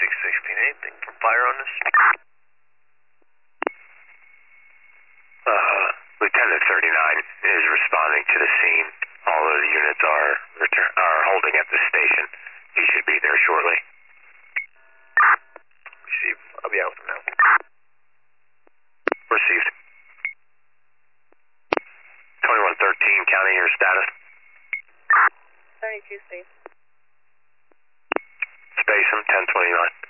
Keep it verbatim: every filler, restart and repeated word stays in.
six sixteen. Anything from fire on this? Uh, Lieutenant thirty-nine is responding to the scene. All of the units are return are holding at the station. He should be there shortly. Receive. I'll be out with him now. Received. twenty-one thirteen, county, your status? seventy-two space. Space him, ten twenty-nine.